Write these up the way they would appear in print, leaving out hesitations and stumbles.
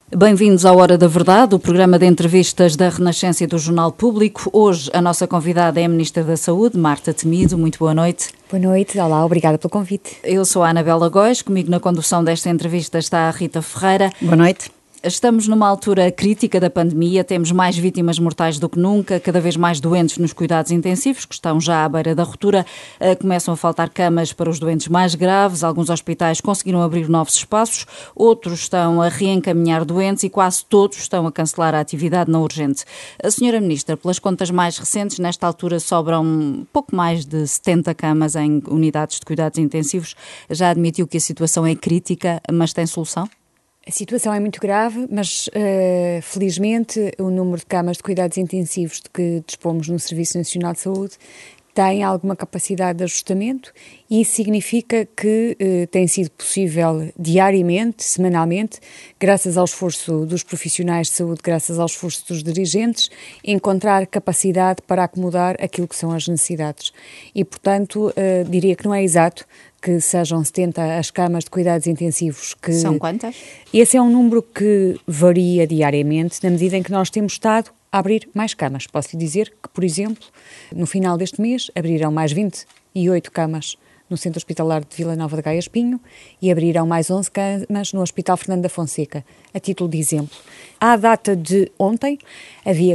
Bem-vindos à Hora da Verdade, o programa de entrevistas da Renascença e do Jornal Público. Hoje a nossa convidada é a Ministra da Saúde, Marta Temido. Muito boa noite. Boa noite, olá, obrigada pelo convite. Eu sou a Anabela Góes, comigo na condução desta entrevista está a Rita Ferreira. Boa noite. Estamos numa altura crítica da pandemia, temos mais vítimas mortais do que nunca, cada vez mais doentes nos cuidados intensivos, que estão já à beira da ruptura, começam a faltar camas para os doentes mais graves, alguns hospitais conseguiram abrir novos espaços, outros estão a reencaminhar doentes e quase todos estão a cancelar a atividade não urgente. A senhora Ministra, pelas contas mais recentes, nesta altura sobram pouco mais de 70 camas em unidades de cuidados intensivos, já admitiu que a situação é crítica, mas tem solução? A situação é muito grave, mas felizmente o número de camas de cuidados intensivos de que dispomos no Serviço Nacional de Saúde tem alguma capacidade de ajustamento e isso significa que tem sido possível diariamente, semanalmente, graças ao esforço dos profissionais de saúde, graças ao esforço dos dirigentes, encontrar capacidade para acomodar aquilo que são as necessidades. E, portanto, diria que não é exato que sejam 70 as camas de cuidados intensivos. São quantas? Esse é um número que varia diariamente, na medida em que nós temos estado a abrir mais camas. Posso lhe dizer que, por exemplo, no final deste mês abrirão mais 28 camas no Centro Hospitalar de Vila Nova de Gaia Espinho e abrirão mais 11 camas no Hospital Fernando da Fonseca. A título de exemplo, à data de ontem, havia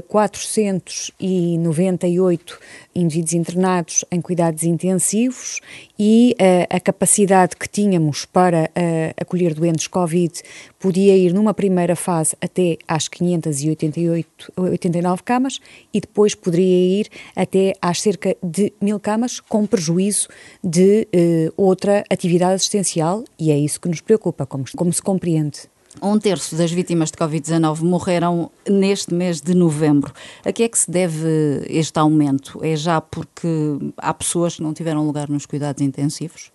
498 indivíduos internados em cuidados intensivos e a capacidade que tínhamos para acolher doentes Covid podia ir numa primeira fase até às 589 camas e depois poderia ir até às cerca de 1000 camas, com prejuízo de outra atividade assistencial, e é isso que nos preocupa, como se compreende. 1/3 das vítimas de Covid-19 morreram neste mês de novembro. A que é que se deve este aumento? É já porque há pessoas que não tiveram lugar nos cuidados intensivos?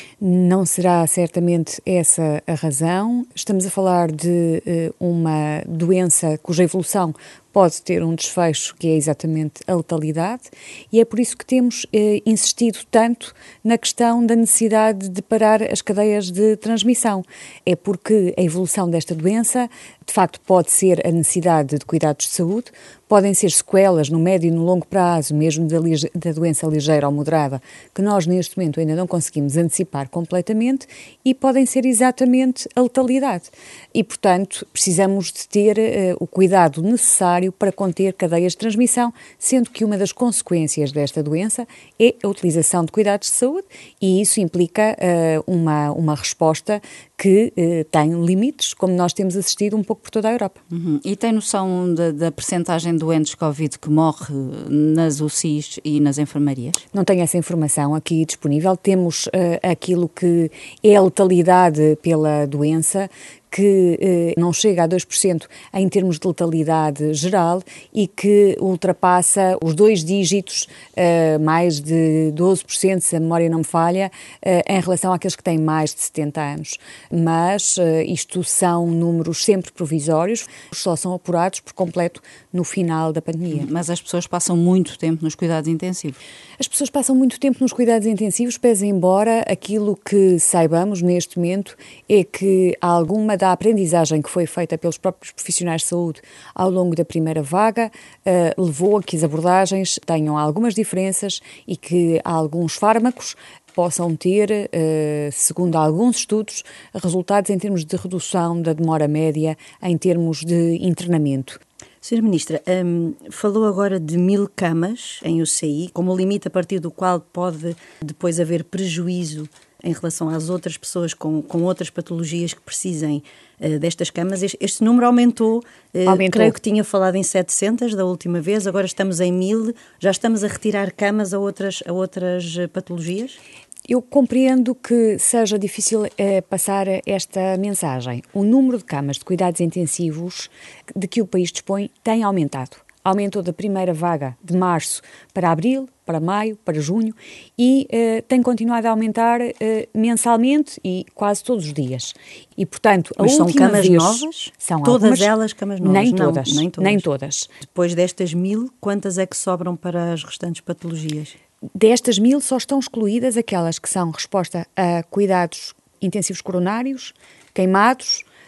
Não será certamente essa a razão. Estamos a falar de uma doença cuja evolução pode ter um desfecho que é exatamente a letalidade e é por isso que temos insistido tanto na questão da necessidade de parar as cadeias de transmissão. É porque a evolução desta doença, de facto, pode ser a necessidade de cuidados de saúde, podem ser sequelas no médio e no longo prazo, mesmo da doença ligeira ou moderada, que nós neste momento ainda não conseguimos antecipar completamente, e podem ser exatamente a letalidade. E, portanto, precisamos de ter o cuidado necessário para conter cadeias de transmissão, sendo que uma das consequências desta doença é a utilização de cuidados de saúde e isso implica uma resposta que tem limites, como nós temos assistido um pouco por toda a Europa. E tem noção da percentagem de doentes Covid que morre nas UCIs e nas enfermarias? Não tenho essa informação aqui disponível. Temos aquilo que é a letalidade pela doença, que não chega a 2% em termos de letalidade geral e que ultrapassa os 2 dígitos, mais de 12%, se a memória não me falha, em relação àqueles que têm mais de 70 anos. Mas isto são números sempre provisórios, só são apurados por completo no final da pandemia. Mas as pessoas passam muito tempo nos cuidados intensivos? As pessoas passam muito tempo nos cuidados intensivos, pese embora aquilo que saibamos neste momento é que alguma da aprendizagem que foi feita pelos próprios profissionais de saúde ao longo da primeira vaga levou a que as abordagens tenham algumas diferenças e que alguns fármacos possam ter, segundo alguns estudos, resultados em termos de redução da demora média em termos de internamento. Sra. Ministra, falou agora de 1000 camas em UCI, como limite a partir do qual pode depois haver prejuízo em relação às outras pessoas com outras patologias que precisem destas camas. Este número aumentou. Creio que tinha falado em 700 da última vez, agora estamos em 1000, já estamos a retirar camas a outras patologias? Eu compreendo que seja difícil passar esta mensagem. O número de camas de cuidados intensivos de que o país dispõe tem aumentado. Aumentou da primeira vaga de março para abril, para maio, para junho e tem continuado a aumentar mensalmente e quase todos os dias. E, portanto, Mas são camas novas? São todas algumas, elas camas novas? Nem todas. Depois destas 1000, quantas é que sobram para as restantes patologias? Destas 1000 só estão excluídas aquelas que são resposta a cuidados intensivos coronários, queimados,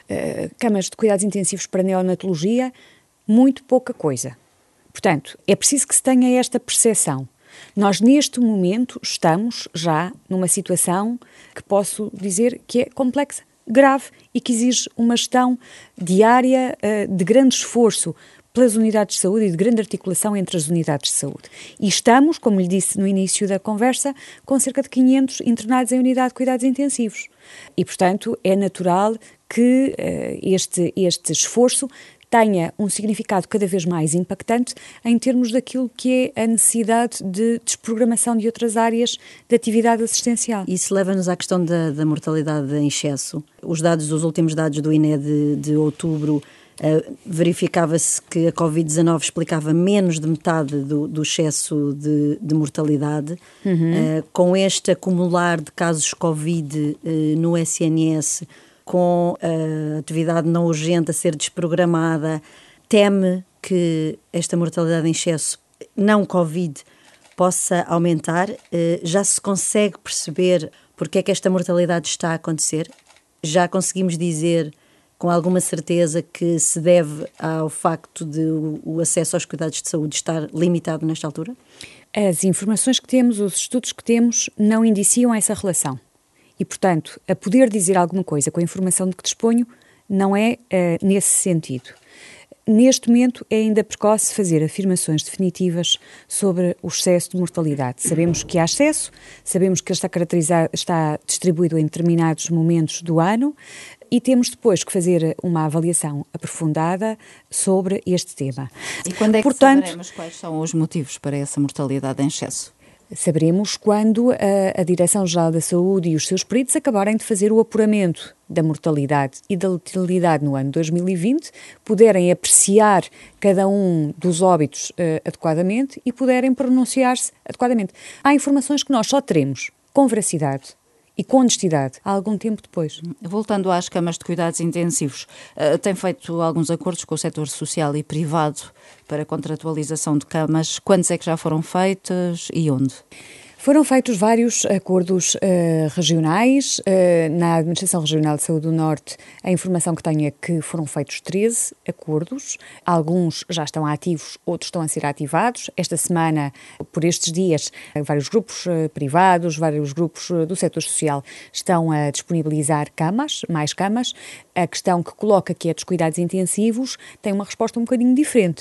camas de cuidados intensivos para neonatologia, muito pouca coisa. Portanto, é preciso que se tenha esta percepção. Nós, neste momento, estamos já numa situação que posso dizer que é complexa, grave e que exige uma gestão diária de grande esforço pelas unidades de saúde e de grande articulação entre as unidades de saúde. E estamos, como lhe disse no início da conversa, com cerca de 500 internados em unidade de cuidados intensivos. E, portanto, é natural que este esforço tenha um significado cada vez mais impactante em termos daquilo que é a necessidade de desprogramação de outras áreas de atividade assistencial. Isso leva-nos à questão da mortalidade em excesso. Os últimos dados do INE de outubro, verificava-se que a Covid-19 explicava menos de metade do excesso de mortalidade. Com este acumular de casos Covid no SNS, com a atividade não urgente a ser desprogramada, teme que esta mortalidade em excesso não Covid possa aumentar? Já se consegue perceber porque é que esta mortalidade está a acontecer? Já conseguimos dizer com alguma certeza que se deve ao facto de o acesso aos cuidados de saúde estar limitado nesta altura? As informações que temos, os estudos que temos, não indiciam essa relação. E, portanto, a poder dizer alguma coisa com a informação de que disponho não é nesse sentido. Neste momento é ainda precoce fazer afirmações definitivas sobre o excesso de mortalidade. Sabemos que há excesso, sabemos que ele está distribuído em determinados momentos do ano e temos depois que fazer uma avaliação aprofundada sobre este tema. E quando é que saberemos quais são os motivos para essa mortalidade em excesso? Saberemos quando a Direção-Geral da Saúde e os seus peritos acabarem de fazer o apuramento da mortalidade e da letalidade no ano 2020, puderem apreciar cada um dos óbitos adequadamente e puderem pronunciar-se adequadamente. Há informações que nós só teremos com veracidade e com honestidade há algum tempo depois. Voltando às camas de cuidados intensivos, tem feito alguns acordos com o setor social e privado para contratualização de camas. Quantos é que já foram feitos e onde? Foram feitos vários acordos regionais. Na Administração Regional de Saúde do Norte, a informação que tenho é que foram feitos 13 acordos. Alguns já estão ativos, outros estão a ser ativados. Esta semana, por estes dias, vários grupos privados, vários grupos do setor social estão a disponibilizar camas, mais camas. A questão que coloca, que é dos cuidados intensivos, tem uma resposta um bocadinho diferente,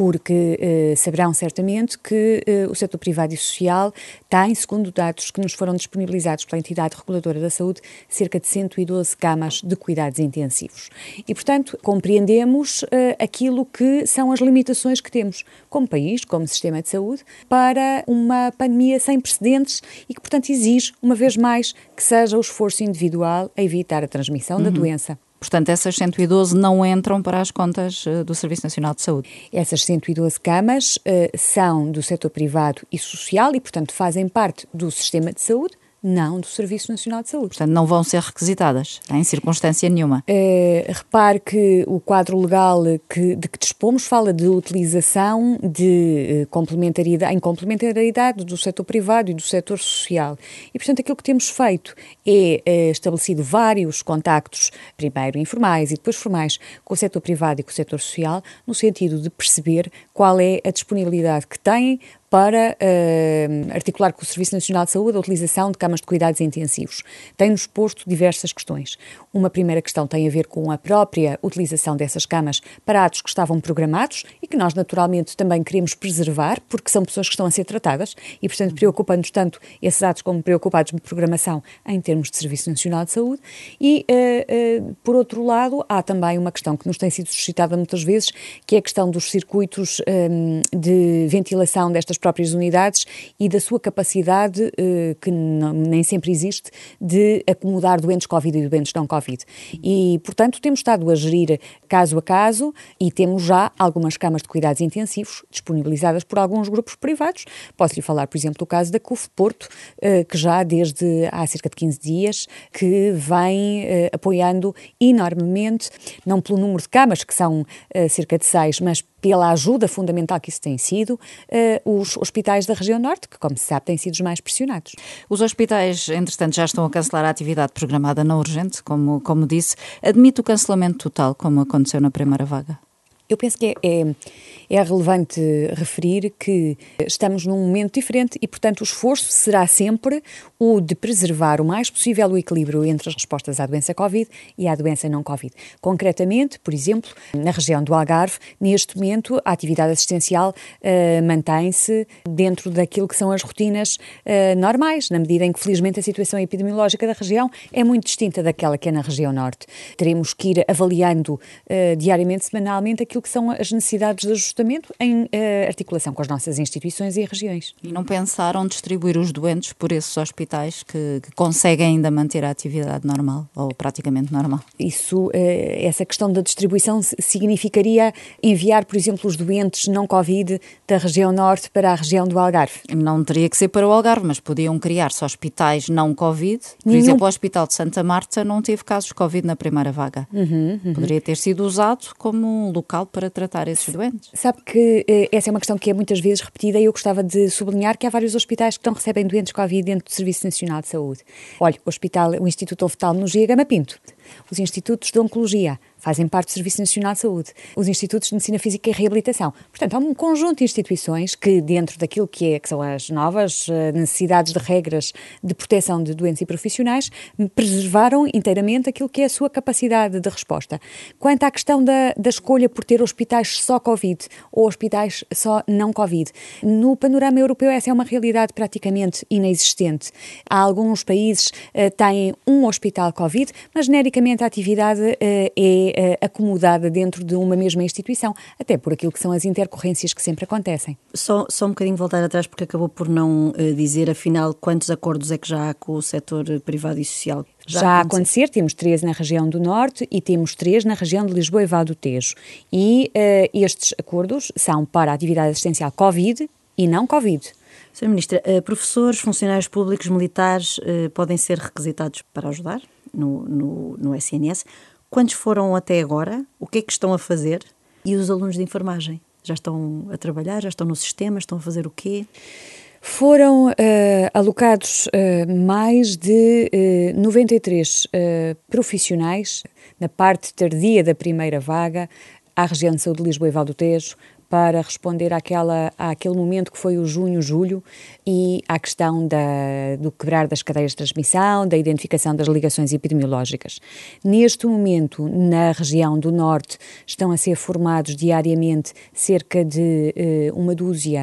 porque saberão certamente que o setor privado e social tem, segundo dados que nos foram disponibilizados pela entidade reguladora da saúde, cerca de 112 camas de cuidados intensivos. E, portanto, compreendemos aquilo que são as limitações que temos como país, como sistema de saúde, para uma pandemia sem precedentes e que, portanto, exige, uma vez mais, que seja o esforço individual a evitar a transmissão da doença. Portanto, essas 112 não entram para as contas do Serviço Nacional de Saúde? Essas 112 camas são do setor privado e social e, portanto, fazem parte do sistema de saúde, não do Serviço Nacional de Saúde. Portanto, não vão ser requisitadas, em circunstância nenhuma. Repare que o quadro legal de que dispomos fala de utilização de complementariedade, em complementaridade do setor privado e do setor social. E, portanto, aquilo que temos feito é estabelecido vários contactos, primeiro informais e depois formais, com o setor privado e com o setor social, no sentido de perceber qual é a disponibilidade que têm para articular com o Serviço Nacional de Saúde a utilização de camas de cuidados intensivos. Tem-nos posto diversas questões. Uma primeira questão tem a ver com a própria utilização dessas camas para atos que estavam programados e que nós naturalmente também queremos preservar, porque são pessoas que estão a ser tratadas e, portanto, preocupa-nos tanto esses atos como preocupados de programação em termos de Serviço Nacional de Saúde. E, por outro lado, há também uma questão que nos tem sido suscitada muitas vezes, que é a questão dos circuitos de ventilação destas próprias unidades e da sua capacidade, que nem sempre existe, de acomodar doentes Covid e doentes não Covid. E, portanto, temos estado a gerir caso a caso e temos já algumas camas de cuidados intensivos disponibilizadas por alguns grupos privados. Posso-lhe falar, por exemplo, do caso da CUF Porto, que já desde há cerca de 15 dias, que vem apoiando enormemente, não pelo número de camas, que são cerca de 6, mas pela ajuda fundamental que isso tem sido, os os hospitais da região norte, que, como se sabe, têm sido os mais pressionados. Os hospitais, entretanto, já estão a cancelar a atividade programada na urgente, como disse. Admite o cancelamento total, como aconteceu na primeira vaga? Eu penso que é relevante referir que estamos num momento diferente e, portanto, o esforço será sempre o de preservar o mais possível o equilíbrio entre as respostas à doença Covid e à doença não Covid. Concretamente, por exemplo, na região do Algarve, neste momento, a atividade assistencial mantém-se dentro daquilo que são as rotinas normais, na medida em que, felizmente, a situação epidemiológica da região é muito distinta daquela que é na região norte. Teremos que ir avaliando diariamente, semanalmente, aquilo que são as necessidades de ajustamento em articulação com as nossas instituições e regiões. E não pensaram distribuir os doentes por esses hospitais que conseguem ainda manter a atividade normal, ou praticamente normal? Essa questão da distribuição significaria enviar, por exemplo, os doentes não Covid da região norte para a região do Algarve? Não teria que ser para o Algarve, mas podiam criar-se hospitais não Covid. Por exemplo, o Hospital de Santa Marta não teve casos Covid na primeira vaga. Poderia ter sido usado como um local para tratar esses doentes. Sabe que essa é uma questão que é muitas vezes repetida e eu gostava de sublinhar que há vários hospitais que recebem doentes Covid dentro do Serviço Nacional de Saúde. Olha, o Instituto Oftalmologia Gama Pinto, os Institutos de Oncologia fazem parte do Serviço Nacional de Saúde, os Institutos de Medicina Física e Reabilitação. Portanto, há um conjunto de instituições que, dentro daquilo que são as novas necessidades de regras de proteção de doentes e profissionais, preservaram inteiramente aquilo que é a sua capacidade de resposta. Quanto à questão da escolha por ter hospitais só Covid ou hospitais só não Covid, no panorama europeu essa é uma realidade praticamente inexistente. Há alguns países que têm um hospital Covid, mas genericamente a atividade é acomodada dentro de uma mesma instituição, até por aquilo que são as intercorrências que sempre acontecem. Só um bocadinho voltar atrás, porque acabou por não dizer, afinal, quantos acordos é que já há com o setor privado e social? Já a acontecer, temos 3 na região do Norte e temos 3 na região de Lisboa e Val do Tejo. E estes acordos são para a atividade assistencial Covid e não Covid. Sra. Ministra, professores, funcionários públicos, militares podem ser requisitados para ajudar no SNS. Quantos foram até agora? O que é que estão a fazer? E os alunos de enfermagem? Já estão a trabalhar? Já estão no sistema? Estão a fazer o quê? Foram alocados mais de 93 profissionais na parte tardia da primeira vaga à região de saúde de Lisboa e Val do Tejo, para responder àquele momento que foi o junho-julho e à questão do quebrar das cadeias de transmissão, da identificação das ligações epidemiológicas. Neste momento, na região do Norte, estão a ser formados diariamente cerca de uma dúzia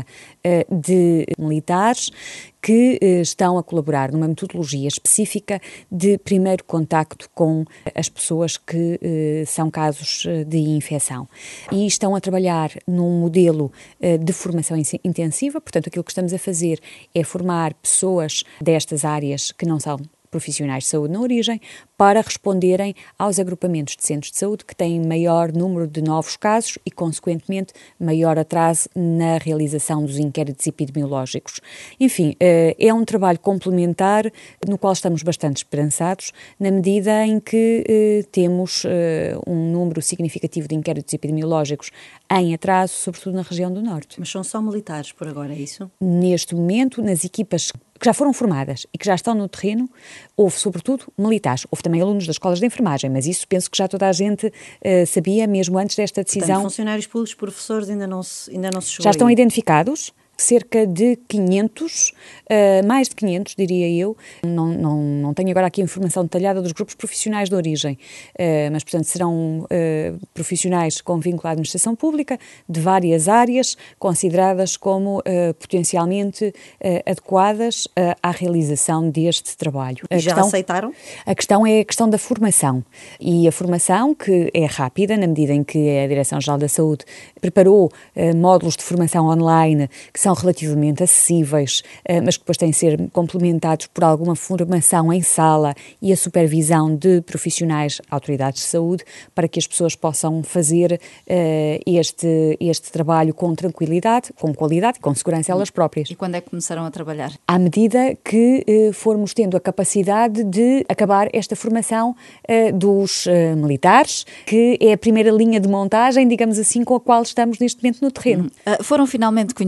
de militares que estão a colaborar numa metodologia específica de primeiro contacto com as pessoas que são casos de infecção. E estão a trabalhar num modelo de formação intensiva, portanto, aquilo que estamos a fazer é formar pessoas destas áreas que não são profissionais de saúde na origem, para responderem aos agrupamentos de centros de saúde que têm maior número de novos casos e, consequentemente, maior atraso na realização dos inquéritos epidemiológicos. Enfim, é um trabalho complementar no qual estamos bastante esperançados, na medida em que temos um número significativo de inquéritos epidemiológicos em atraso, sobretudo na região do Norte. Mas são só militares por agora, é isso? Neste momento, nas equipas que já foram formadas e que já estão no terreno, houve sobretudo militares, houve também alunos das escolas de enfermagem, mas isso penso que já toda a gente sabia, mesmo antes desta decisão. Portanto, funcionários públicos, professores, ainda não se chegou. Já estão identificados cerca de 500, mais de 500, diria eu. Não tenho agora aqui a informação detalhada dos grupos profissionais de origem, mas, portanto, serão profissionais com vínculo à administração pública, de várias áreas, consideradas como potencialmente adequadas à realização deste trabalho. E já aceitaram? A questão é a questão da formação. E a formação, que é rápida, na medida em que a Direção-Geral da Saúde preparou módulos de formação online que são relativamente acessíveis, mas que depois têm de ser complementados por alguma formação em sala e a supervisão de profissionais, autoridades de saúde, para que as pessoas possam fazer este trabalho com tranquilidade, com qualidade e com segurança elas próprias. E quando é que começaram a trabalhar? À medida que formos tendo a capacidade de acabar esta formação dos militares, que é a primeira linha de montagem, digamos assim, com a qual estamos neste momento no terreno. Foram finalmente conhecidos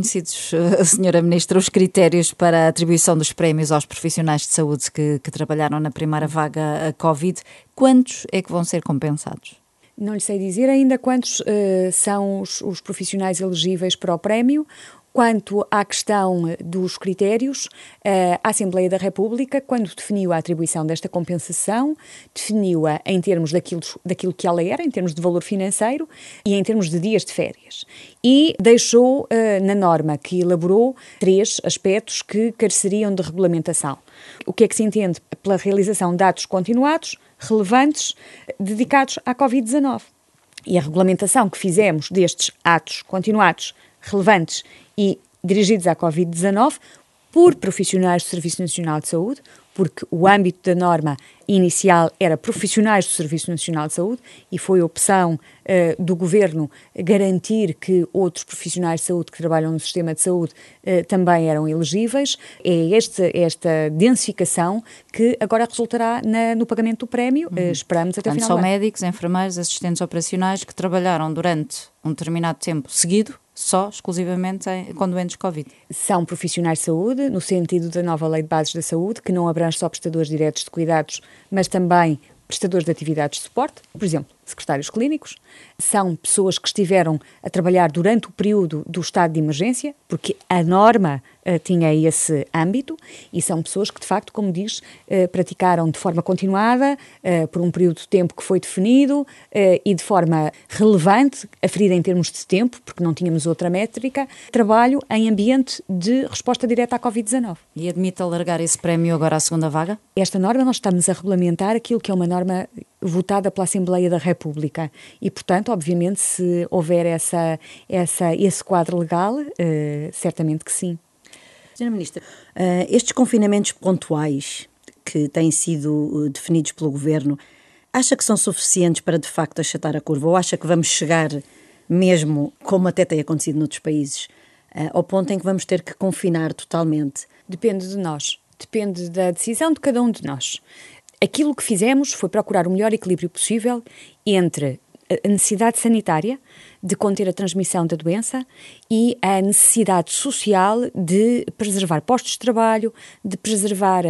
sabemos, Senhora Ministra, os critérios para a atribuição dos prémios aos profissionais de saúde que trabalharam na primeira vaga a Covid. Quantos é que vão ser compensados? Não lhe sei dizer ainda quantos são os profissionais elegíveis para o prémio. Quanto à questão dos critérios, a Assembleia da República, quando definiu a atribuição desta compensação, definiu-a em termos daquilo que ela era, em termos de valor financeiro e em termos de dias de férias. E deixou na norma que elaborou 3 aspectos que careceriam de regulamentação. O que é que se entende pela realização de atos continuados, relevantes, dedicados à Covid-19? E a regulamentação que fizemos destes atos continuados, relevantes e dirigidos à Covid-19 por profissionais do Serviço Nacional de Saúde, porque o âmbito da norma inicial era profissionais do Serviço Nacional de Saúde e foi a opção do Governo garantir que outros profissionais de saúde que trabalham no sistema de saúde também eram elegíveis. É esta densificação que agora resultará no pagamento do prémio. Esperamos até o final do ano. São médicos, enfermeiros, assistentes operacionais que trabalharam durante um determinado tempo seguido, só, exclusivamente, com doentes Covid. São profissionais de saúde, no sentido da nova Lei de Bases da Saúde, que não abrange só prestadores diretos de cuidados, mas também prestadores de atividades de suporte, por exemplo, secretários clínicos. São pessoas que estiveram a trabalhar durante o período do estado de emergência, porque a norma tinha esse âmbito, e são pessoas que, de facto, como diz, praticaram de forma continuada, por um período de tempo que foi definido, e de forma relevante, aferida em termos de tempo, porque não tínhamos outra métrica, trabalho em ambiente de resposta direta à Covid-19. E admite alargar esse prémio agora à segunda vaga? Esta norma, nós estamos a regulamentar aquilo que é uma norma votada pela Assembleia da República e, portanto, obviamente, se houver esse quadro legal, certamente que sim. Sra. Ministra, estes confinamentos pontuais que têm sido definidos pelo Governo, acha que são suficientes para, de facto, achatar a curva? Ou acha que vamos chegar mesmo, como até tem acontecido noutros países, ao ponto em que vamos ter que confinar totalmente? Depende de nós. Depende da decisão de cada um de nós. Aquilo que fizemos foi procurar o melhor equilíbrio possível entre a necessidade sanitária de conter a transmissão da doença e a necessidade social de preservar postos de trabalho, de preservar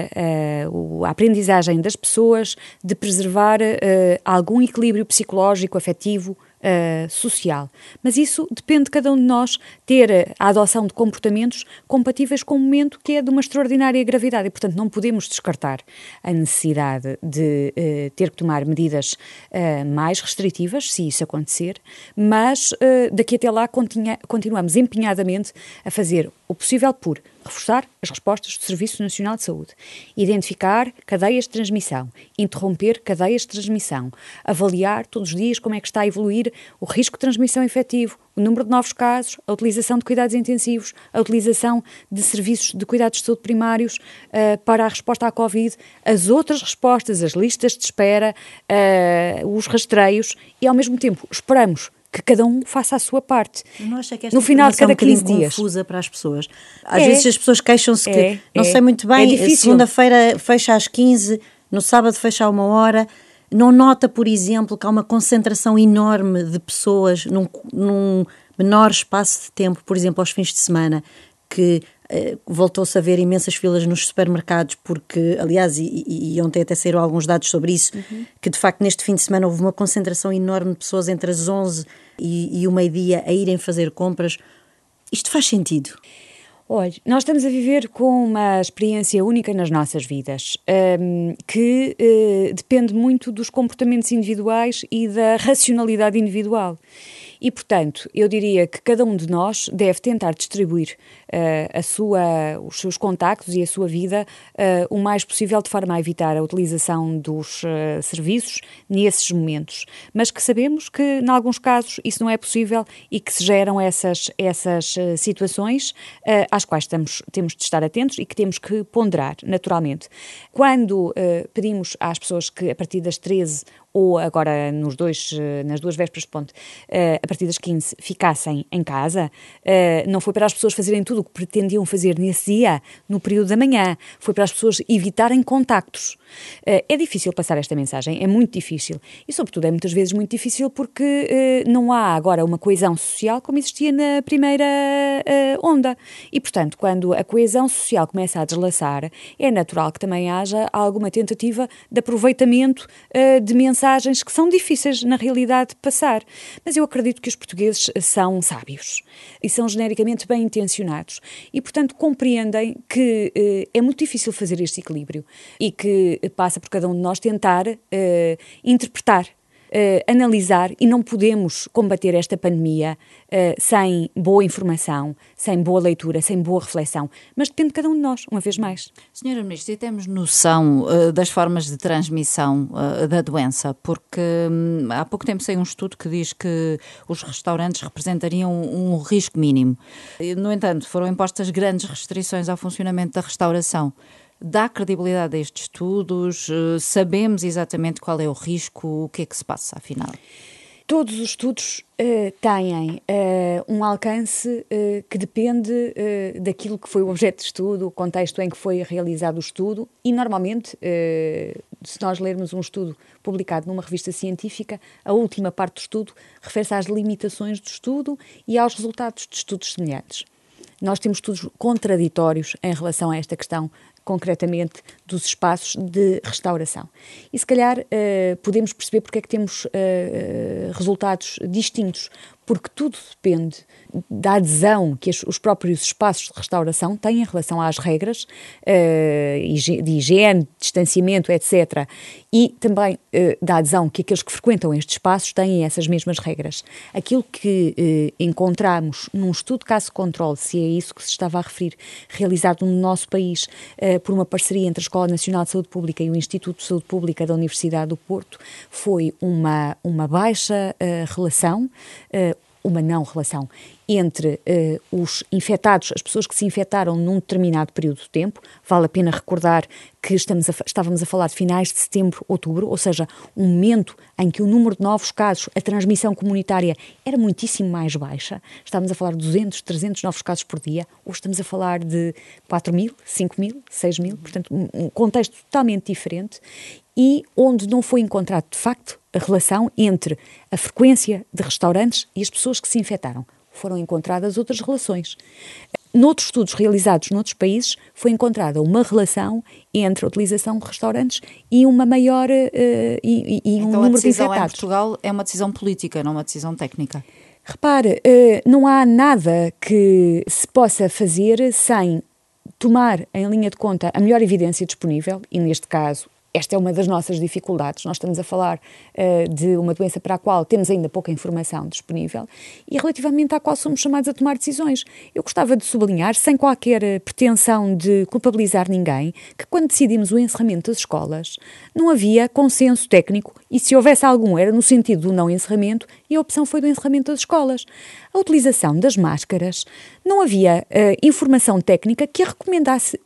a aprendizagem das pessoas, de preservar algum equilíbrio psicológico, afetivo, social. Mas isso depende de cada um de nós ter a adoção de comportamentos compatíveis com o momento que é de uma extraordinária gravidade e, portanto, não podemos descartar a necessidade de ter que tomar medidas mais restritivas, se isso acontecer, mas daqui até lá continuamos empenhadamente a fazer o possível por reforçar as respostas do Serviço Nacional de Saúde, identificar cadeias de transmissão, interromper cadeias de transmissão, avaliar todos os dias como é que está a evoluir o risco de transmissão efetivo, o número de novos casos, a utilização de cuidados intensivos, a utilização de serviços de cuidados de saúde primários para a resposta à Covid, as outras respostas, as listas de espera, os rastreios e, ao mesmo tempo, esperamos que cada um faça a sua parte. Não acha que esta no final de cada 15 dias. Confusa para as pessoas. Às vezes as pessoas queixam-se que não sei muito bem, segunda-feira fecha às 15, no sábado fecha à 1h. Não nota, por exemplo, que há uma concentração enorme de pessoas num menor espaço de tempo, por exemplo, aos fins de semana, que voltou-se a ver imensas filas nos supermercados, porque, aliás, e ontem até saíram alguns dados sobre isso, que de facto neste fim de semana houve uma concentração enorme de pessoas entre as 11 e o meio-dia a irem fazer compras. Isto faz sentido? Olha, nós estamos a viver com uma experiência única nas nossas vidas, que depende muito dos comportamentos individuais e da racionalidade individual. E, portanto, eu diria que cada um de nós deve tentar distribuir os seus contactos e a sua vida o mais possível, de forma a evitar a utilização dos serviços nesses momentos. Mas que sabemos que, em alguns casos, isso não é possível e que se geram essas situações às quais temos de estar atentos e que temos que ponderar, naturalmente. Quando pedimos às pessoas que, a partir das 13 ou agora nas duas vésperas de ponte, a partir das 15, ficassem em casa, não foi para as pessoas fazerem tudo o que pretendiam fazer nesse dia, no período da manhã, foi para as pessoas evitarem contactos. É difícil passar esta mensagem, é muito difícil, e sobretudo é muitas vezes muito difícil porque não há agora uma coesão social como existia na primeira onda, e portanto, quando a coesão social começa a deslaçar, é natural que também haja alguma tentativa de aproveitamento de mensagens que são difíceis na realidade de passar. Mas eu acredito que os portugueses são sábios e são genericamente bem intencionados e, portanto, compreendem que é muito difícil fazer este equilíbrio e que passa por cada um de nós tentar interpretar, analisar, e não podemos combater esta pandemia sem boa informação, sem boa leitura, sem boa reflexão, mas depende de cada um de nós, uma vez mais. Senhora Ministra, e temos noção das formas de transmissão da doença? Porque há pouco tempo saiu um estudo que diz que os restaurantes representariam um risco mínimo. No entanto, foram impostas grandes restrições ao funcionamento da restauração. Dá credibilidade a estes estudos? Sabemos exatamente qual é o risco? O que é que se passa, afinal? Todos os estudos têm um alcance que depende daquilo que foi o objeto de estudo, o contexto em que foi realizado o estudo e, normalmente, se nós lermos um estudo publicado numa revista científica, a última parte do estudo refere-se às limitações do estudo e aos resultados de estudos semelhantes. Nós temos estudos contraditórios em relação a esta questão, concretamente dos espaços de restauração. E se calhar podemos perceber porque é que temos resultados distintos, porque tudo depende da adesão que os próprios espaços de restauração têm em relação às regras de higiene, distanciamento, etc. E também da adesão que aqueles que frequentam estes espaços têm essas mesmas regras. Aquilo que encontramos num estudo caso-controle, se é isso que se estava a referir, realizado no nosso país por uma parceria entre a Escola Nacional de Saúde Pública e o Instituto de Saúde Pública da Universidade do Porto, foi uma baixa relação, uma não relação entre os infectados, as pessoas que se infectaram num determinado período de tempo. Vale a pena recordar que estávamos a falar de finais de setembro, outubro, ou seja, um momento em que o número de novos casos, a transmissão comunitária era muitíssimo mais baixa. Estávamos a falar de 200, 300 novos casos por dia. Hoje estamos a falar de 4.000, 5.000, 6.000, portanto, um contexto totalmente diferente e onde não foi encontrado, de facto, a relação entre a frequência de restaurantes e as pessoas que se infectaram. Foram encontradas outras relações. Noutros estudos realizados noutros países, foi encontrada uma relação entre a utilização de restaurantes e uma maior então, um número de infectados. Então a decisão em Portugal é uma decisão política, não uma decisão técnica? Repare, não há nada que se possa fazer sem tomar em linha de conta a melhor evidência disponível, e neste caso esta é uma das nossas dificuldades. Nós estamos a falar de uma doença para a qual temos ainda pouca informação disponível e relativamente à qual somos chamados a tomar decisões. Eu gostava de sublinhar, sem qualquer pretensão de culpabilizar ninguém, que quando decidimos o encerramento das escolas não havia consenso técnico e se houvesse algum era no sentido do não encerramento e a opção foi do encerramento das escolas. A utilização das máscaras, não havia informação técnica que a recomendasse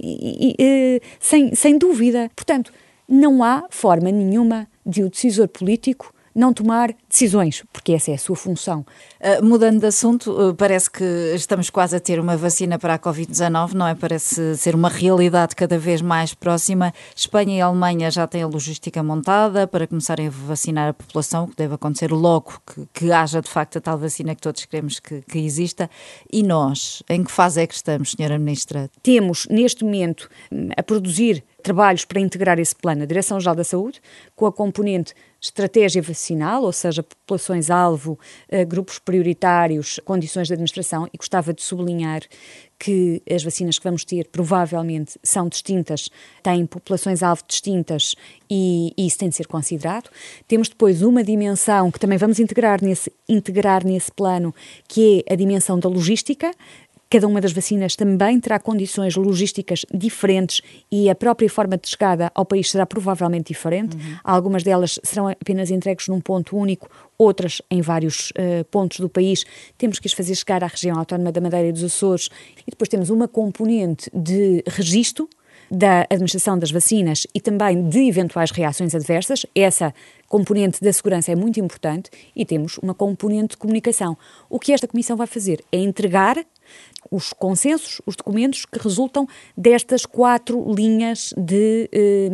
sem dúvida. Portanto, não há forma nenhuma de o decisor político não tomar decisões, porque essa é a sua função. Mudando de assunto, parece que estamos quase a ter uma vacina para a Covid-19, não é? Parece ser uma realidade cada vez mais próxima. Espanha e a Alemanha já têm a logística montada para começarem a vacinar a população, que deve acontecer logo que haja de facto a tal vacina que todos queremos que exista. E nós, em que fase é que estamos, Senhora Ministra? Temos, neste momento, a produzir trabalhos para integrar esse plano, a Direção-Geral da Saúde, com a componente estratégia vacinal, ou seja, populações-alvo, grupos prioritários, condições de administração, e gostava de sublinhar que as vacinas que vamos ter provavelmente são distintas, têm populações-alvo distintas e isso tem de ser considerado. Temos depois uma dimensão que também vamos integrar nesse plano, que é a dimensão da logística. Cada uma das vacinas também terá condições logísticas diferentes e a própria forma de chegada ao país será provavelmente diferente. Algumas delas serão apenas entregues num ponto único, outras em vários pontos do país. Temos que as fazer chegar à região autónoma da Madeira e dos Açores. E depois temos uma componente de registro da administração das vacinas e também de eventuais reações adversas. Essa componente da segurança é muito importante e temos uma componente de comunicação. O que esta Comissão vai fazer é entregar os consensos, os documentos que resultam destas 4 linhas de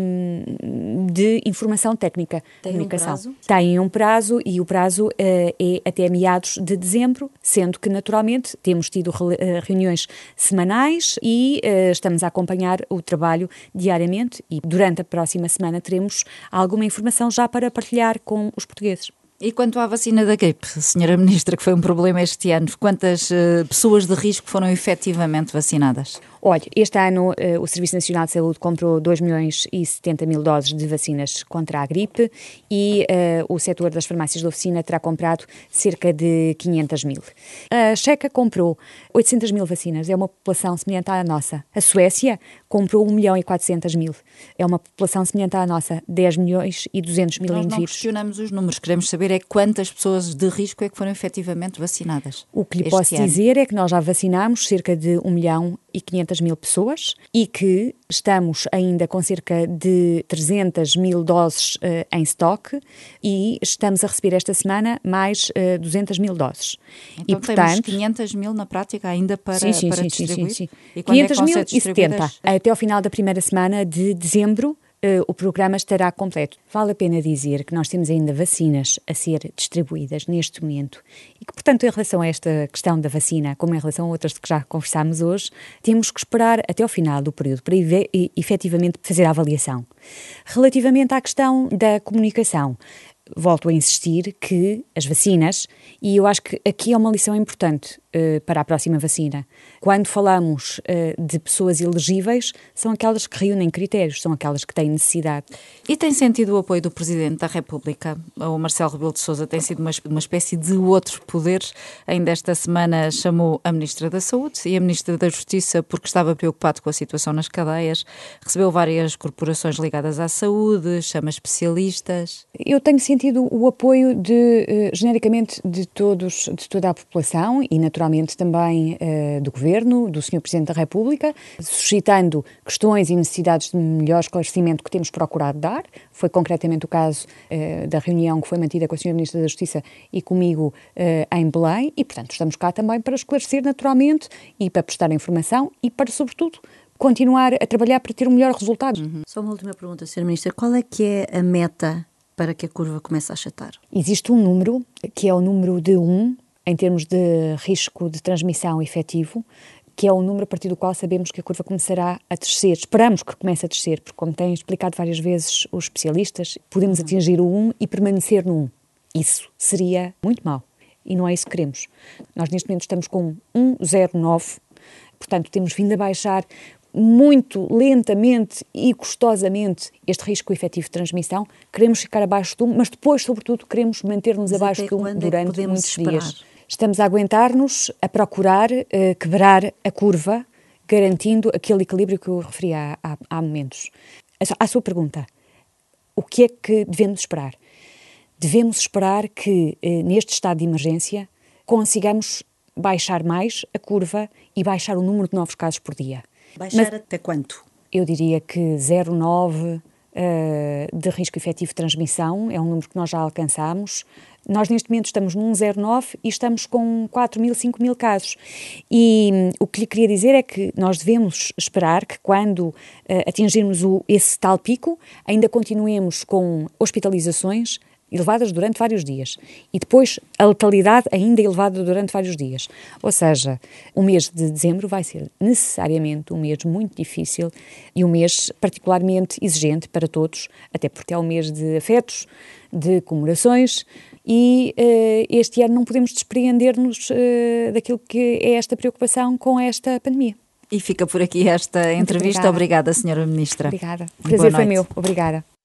informação técnica. Tem um prazo? Tem um prazo e o prazo é até meados de dezembro, sendo que naturalmente temos tido reuniões semanais e estamos a acompanhar o trabalho diariamente e durante a próxima semana teremos alguma informação já para partilhar com os portugueses. E quanto à vacina da gripe, Sra. Ministra, que foi um problema este ano, quantas pessoas de risco foram efetivamente vacinadas? Olha, este ano o Serviço Nacional de Saúde comprou 2.070.000 doses de vacinas contra a gripe e o setor das farmácias de oficina terá comprado cerca de 500.000. A Checa comprou 800.000 vacinas, é uma população semelhante à nossa. A Suécia comprou 1.400.000, é uma população semelhante à nossa, 10.200.000 indivíduos. Nós não questionamos os números, queremos saber é quantas pessoas de risco é que foram efetivamente vacinadas. O que lhe posso dizer é que nós já vacinámos cerca de 1.500.000 pessoas e que estamos ainda com cerca de 300.000 doses em estoque e estamos a receber esta semana mais 200.000 doses. Então e, portanto, temos 500.000 na prática ainda para distribuir? Sim. E quando 500.070. Até ao final da primeira semana de dezembro, o programa estará completo. Vale a pena dizer que nós temos ainda vacinas a ser distribuídas neste momento e que, portanto, em relação a esta questão da vacina, como em relação a outras de que já conversámos hoje, temos que esperar até ao final do período para efetivamente fazer a avaliação. Relativamente à questão da comunicação, volto a insistir que as vacinas, e eu acho que aqui é uma lição importante para a próxima vacina, quando falamos de pessoas elegíveis, são aquelas que reúnem critérios, são aquelas que têm necessidade. E tem sentido o apoio do Presidente da República? O Marcelo Rebelo de Sousa tem sido uma espécie de outro poder. Ainda esta semana chamou a Ministra da Saúde e a Ministra da Justiça porque estava preocupado com a situação nas cadeias, recebeu várias corporações ligadas à saúde, chama especialistas. Eu tenho sentido o apoio genericamente de toda a população e naturalmente também do Governo, do Sr. Presidente da República, suscitando questões e necessidades de melhor esclarecimento que temos procurado dar. Foi concretamente o caso da reunião que foi mantida com a Sra. Ministra da Justiça e comigo em Belém e, portanto, estamos cá também para esclarecer naturalmente e para prestar informação e para, sobretudo, continuar a trabalhar para ter um melhor resultado. Só uma última pergunta, Sra. Ministra. Qual é que é a meta para que a curva comece a achatar? Existe um número, que é o número de 1, em termos de risco de transmissão efetivo, que é o número a partir do qual sabemos que a curva começará a descer. Esperamos que comece a descer, porque, como têm explicado várias vezes os especialistas, podemos atingir o 1 e permanecer no 1. Isso seria muito mau. E não é isso que queremos. Nós, neste momento, estamos com 1,09, portanto, temos vindo a baixar muito lentamente e custosamente este risco efetivo de transmissão. Queremos ficar abaixo de 1, mas depois, sobretudo, queremos manter-nos abaixo de 1 durante muitos dias. Estamos a aguentar-nos, a procurar quebrar a curva, garantindo aquele equilíbrio que eu referi há momentos. À sua pergunta, o que é que devemos esperar? Devemos esperar que, neste estado de emergência, consigamos baixar mais a curva e baixar o número de novos casos por dia. Baixar até quanto? Eu diria que 0,9 de risco efetivo de transmissão é um número que nós já alcançamos. Nós, neste momento, estamos num 0,9 e estamos com 4.000, 5.000 casos. E o que lhe queria dizer é que nós devemos esperar que, quando atingirmos esse tal pico, ainda continuemos com hospitalizações elevadas durante vários dias e depois a letalidade ainda elevada durante vários dias. Ou seja, o mês de dezembro vai ser necessariamente um mês muito difícil e um mês particularmente exigente para todos, até porque é um mês de afetos, de comemorações e este ano não podemos despreender-nos daquilo que é esta preocupação com esta pandemia. E fica por aqui esta entrevista. Obrigada, Sra. Ministra. Obrigada. O prazer foi meu. Obrigada.